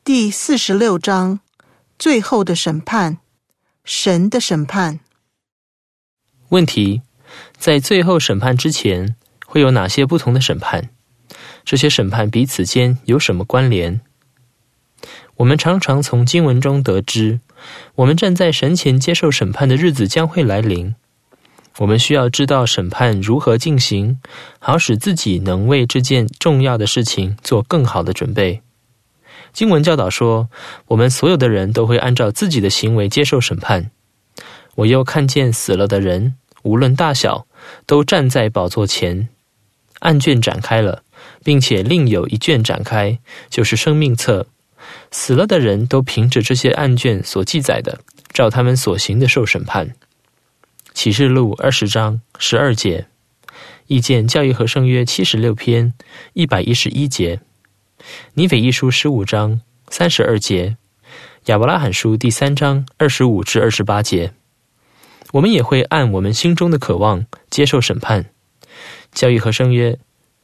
第46章，最后的审判，神的审判。 问题：在最后审判之前，会有哪些不同的审判？这些审判彼此间有什么关联？我们常常从经文中得知，我们站在神前接受审判的日子将会来临。我们需要知道审判如何进行，好使自己能为这件重要的事情做更好的准备。经文教导说，我们所有的人都会按照自己的行为接受审判。我又看见死了的人，无论大小，都站在宝座前。案卷展开了，并且另有一卷展开，就是生命册。死了的人都凭着这些案卷所记载的，照他们所行的受审判。启示录20章12节，意见教义和圣约76篇111节，尼腓一书15章32节，亚伯拉罕书第3章25至28节。我们也会按我们心中的渴望接受审判。教义和圣约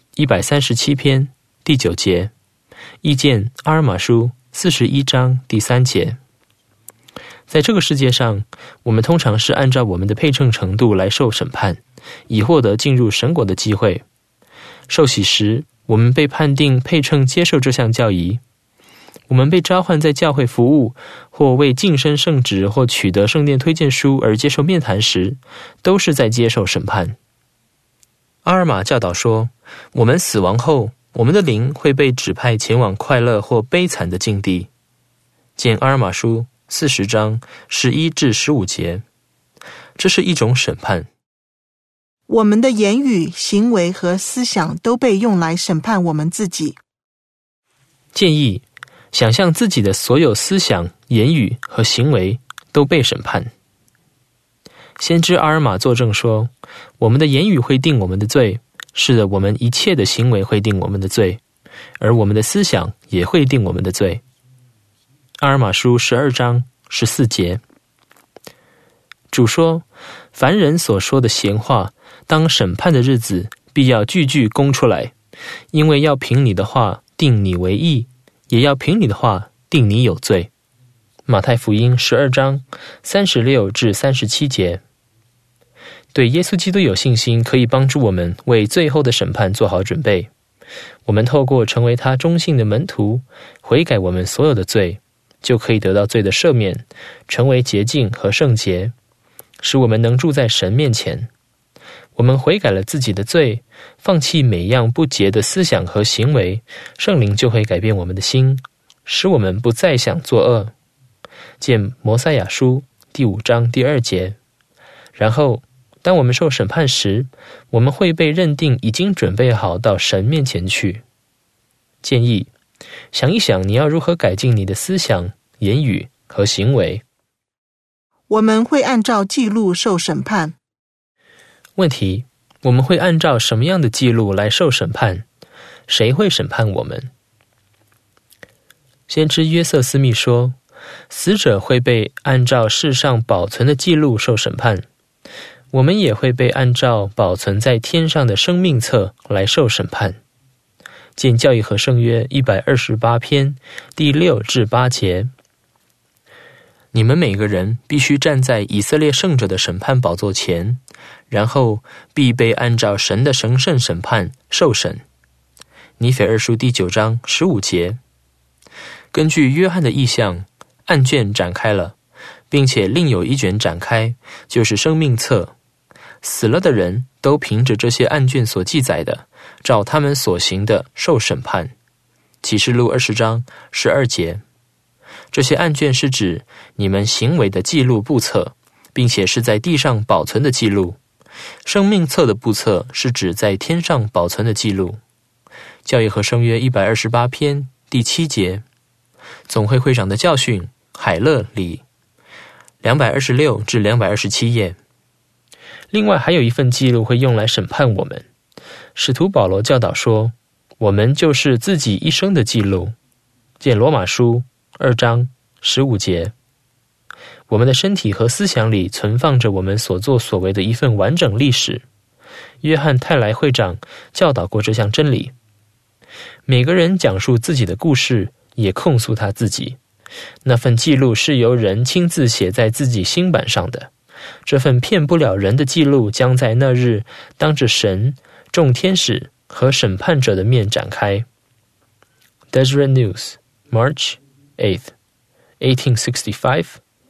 137篇第9节，意见阿尔玛书41章第3节。在这个世界上，我们通常是按照我们的配称程度来受审判，以获得进入神国的机会。受洗时，我们被判定配称接受这项教义。我们被召唤在教会服务，或为晋升圣职或取得圣殿推荐书而接受面谈时，都是在接受审判。阿尔玛教导说，我们死亡后，我们的灵会被指派前往快乐或悲惨的境地。见阿尔玛书40章11至15节。这是一种审判。 我们的言语、行为和思想都被用来审判我们自己。 建议想象自己的所有思想、言语和行为都被审判。先知阿尔玛作证说，我们的言语会定我们的罪，是的，我们一切的行为会定我们的罪，而我们的思想也会定我们的罪。阿尔玛书12章14节。主说，凡人所说的闲话，当审判的日子必要句句供出来，因为要凭你的话定你为义，也要凭你的话定你有罪。马太福音12章36至37节。对耶稣基督有信心，可以帮助我们为最后的审判做好准备。我们透过成为他忠信的门徒，悔改我们所有的罪，就可以得到罪的赦免，成为洁净和圣洁，使我们能住在神面前。我们悔改了自己的罪，放弃每样不洁的思想和行为，圣灵就会改变我们的心，使我们不再想作恶。见摩赛亚书第5章第2节。然后当我们受审判时，我们会被认定已经准备好到神面前去。建议想一想，你要如何改进你的思想、言语和行为。 我们会按照记录受审判。 问题：我们会按照什么样的记录来受审判？谁会审判我们？先知约瑟斯密说，死者会被按照世上保存的记录受审判，我们也会被按照保存在天上的生命册来受审判。见教义和圣约128篇第6至8节。你们每个人必须站在以色列圣者的审判宝座前，然后必被按照神的神圣审判受审。尼腓二书第9章15节。根据约翰的意象，案卷展开了，并且另有一卷展开，就是生命册。死了的人都凭着这些案卷所记载的，照他们所行的受审判。启示录20章12节。这些案卷是指你们行为的记录簿册，并且是在地上保存的记录。生命册的簿册是指在天上保存的记录。教义和圣约128篇第7节。总会会长的教训，海勒里226至227页。另外还有一份记录会用来审判我们。使徒保罗教导说，我们就是自己一生的记录。见罗马书2章15节。我们的身体和思想里存放着我们所作所为的一份完整历史。约翰泰莱会长教导过这项真理。每个人讲述自己的故事， 也控诉他自己。那份记录是由人亲自写在自己心板上的，这份骗不了人的记录将在那日当着神、众天使和审判者的面展开。 Deseret News March 8th 1865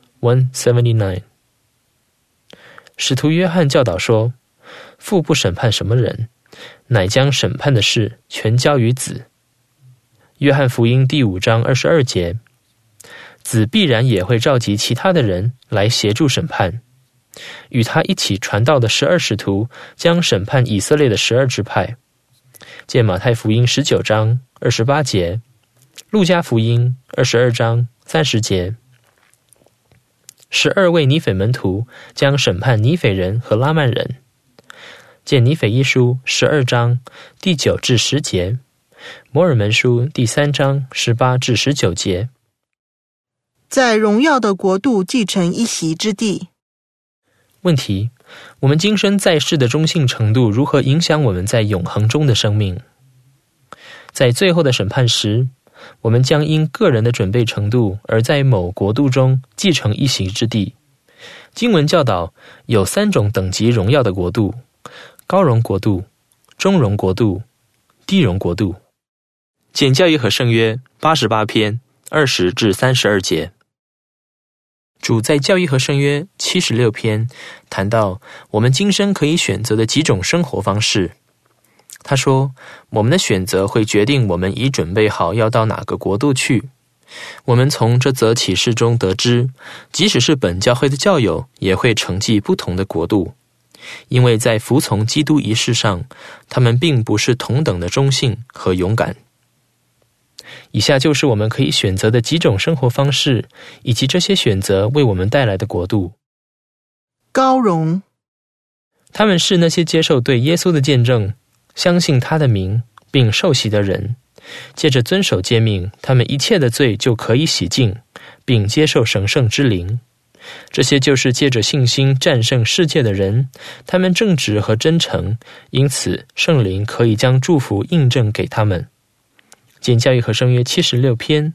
179。 使徒约翰教导说，父不审判什么人，乃将审判的事全交于子。约翰福音第5章22节，子必然也会召集其他的人来协助审判。与他一起传道的12使徒将审判以色列的12支派。见马太福音19章28节，路加福音22章30节。12位尼斐门徒将审判尼斐人和拉曼人。见尼斐一书12章第9至10节，摩尔门书第3章18至19节。 在荣耀的国度继承一席之地。 问题：我们今生在世的忠信程度如何影响我们在永恒中的生命？在最后的审判时，我们将因个人的准备程度而在某国度中继承一席之地。经文教导有3种等级荣耀的国度：高荣国度、中荣国度、低荣国度。简教义和圣约88篇20至32节。主在教义和圣约76篇谈到我们今生可以选择的几种生活方式。他说，我们的选择会决定我们已准备好要到哪个国度去。我们从这则启示中得知，即使是本教会的教友也会承继不同的国度，因为在服从基督一事上，他们并不是同等的忠信和勇敢。以下就是我们可以选择的几种生活方式，以及这些选择为我们带来的国度。 高荣， 他们是那些接受对耶稣的见证，相信他的名并受洗的人。借着遵守诫命，他们一切的罪就可以洗净，并接受神圣之灵。这些就是借着信心战胜世界的人，他们正直和真诚，因此圣灵可以将祝福印证给他们。见教义和圣约76篇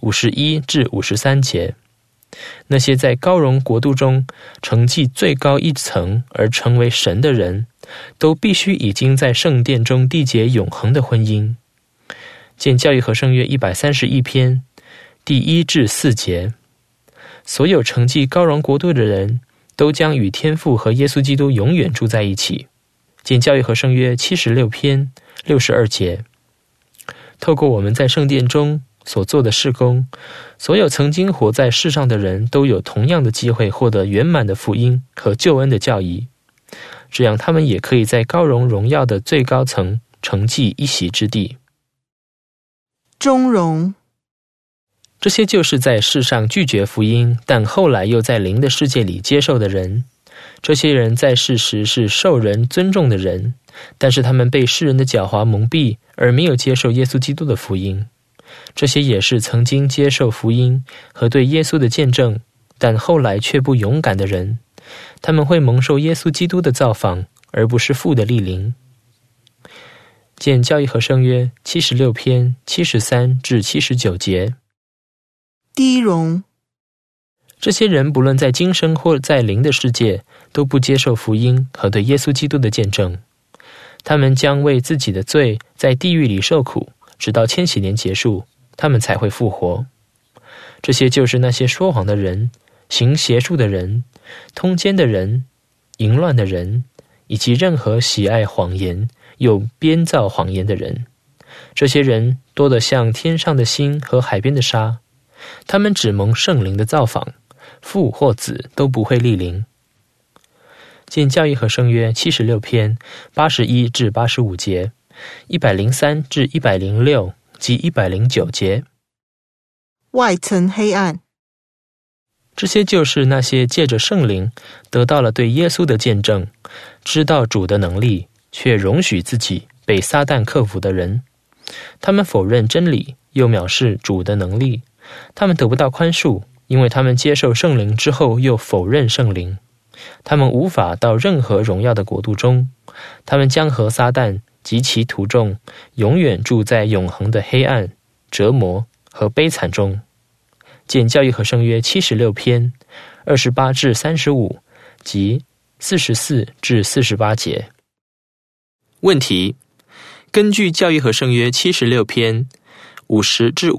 51至53节。那些在高荣国度中承继最高一层而成为神的人，都必须已经在圣殿中缔结永恒的婚姻。见教义和圣约131篇第1至4节。所有承继高荣国度的人都将与天父和耶稣基督永远住在一起。见教义和圣约76篇62节。透过我们在圣殿中所做的事工，所有曾经活在世上的人都有同样的机会获得圆满的福音和救恩的教义，这样他们也可以在高荣荣耀的最高层承继一席之地。 中荣， 这些就是在世上拒绝福音，但后来又在灵的世界里接受的人。这些人在世时是受人尊重的人，但是他们被世人的狡猾蒙蔽，而没有接受耶稣基督的福音。这些也是曾经接受福音和对耶稣的见证，但后来却不勇敢的人。他们会蒙受耶稣基督的造访，而不是父的莅临。见教义和圣约76篇73至79节。 低荣， 这些人不论在今生或在灵的世界，都不接受福音和对耶稣基督的见证。他们将为自己的罪在地狱里受苦，直到千禧年结束，他们才会复活。这些就是那些说谎的人、行邪术的人、通奸的人、淫乱的人，以及任何喜爱谎言又编造谎言的人。这些人多得像天上的星和海边的沙，他们只蒙圣灵的造访，父或子都不会莅临。见教义和圣约76篇81至85节、103至106及109节。 外层黑暗， 这些就是那些借着圣灵得到了对耶稣的见证，知道主的能力，却容许自己被撒旦克服的人。他们否认真理，又藐视主的能力。他们得不到宽恕，因为他们接受圣灵之后又否认圣灵。他们无法到任何荣耀的国度中，他们将和撒旦及其徒众永远住在永恒的黑暗、折磨和悲惨中。见教义和圣约76篇28至35及44至48节。问题：根据教义和圣约76篇50至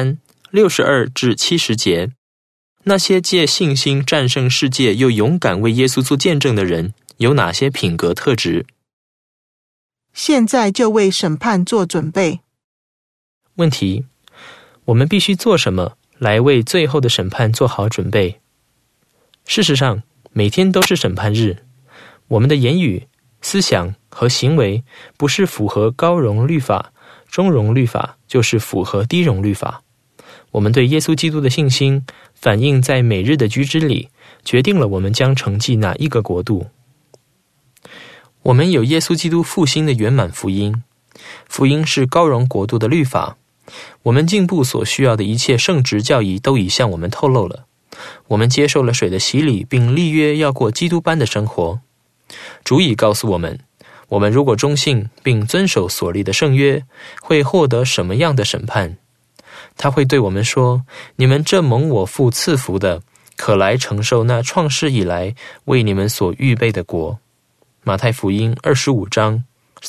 53、62至70节，那些借信心战胜世界又勇敢为耶稣做见证的人有哪些品格特质？ 现在就为审判做准备。 问题：我们必须做什么来为最后的审判做好准备？事实上，每天都是审判日。我们的言语、思想和行为不是符合高容律法、中容律法，就是符合低容律法。我们对耶稣基督的信心反映在每日的居之里，决定了我们将承继哪一个国度。我们有耶稣基督复兴的圆满福音，福音是高容国度的律法。我们进步所需要的一切圣职教义都已向我们透露了。我们接受了水的洗礼，并立约要过基督般的生活。主已告诉我们，我们如果忠信并遵守所立的圣约，会获得什么样的审判。他会对我们说，你们这蒙我父赐福的，可来承受那创世以来为你们所预备的国。马太福音25章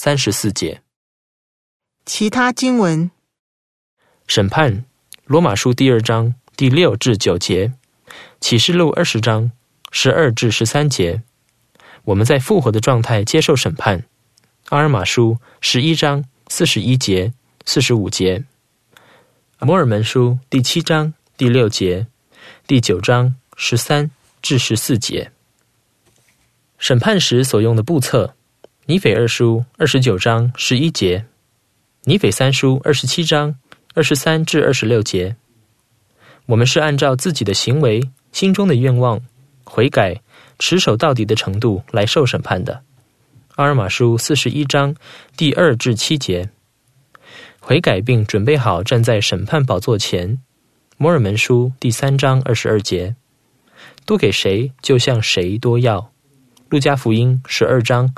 34节。 其他经文： 审判，罗马书2章第6至9节，启示录20章12至13节。我们在复活的状态接受审判。阿尔玛书11章41节、45节。摩尔门书第7章第6节、第9章13至14节。审判时所用的簿册，尼腓二书29章11节，尼腓三书27章23至26节。我们是按照自己的行为、心中的愿望、悔改、持守到底的程度来受审判的。阿尔玛书41章第2至7节。悔改并准备好站在审判宝座前。摩尔门书第3章22节。多给谁，就向谁多要。路加福音12章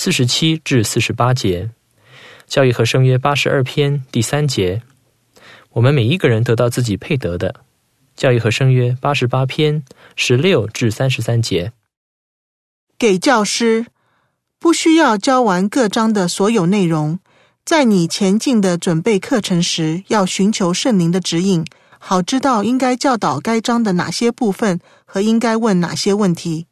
47至48节。教义和圣约82篇第3节。我们每一个人得到自己配得的。教义和圣约88篇16至33节。 给教师，不需要教完各章的所有内容，在你前进的准备课程时，要寻求圣灵的指引，好知道应该教导该章的哪些部分和应该问哪些问题。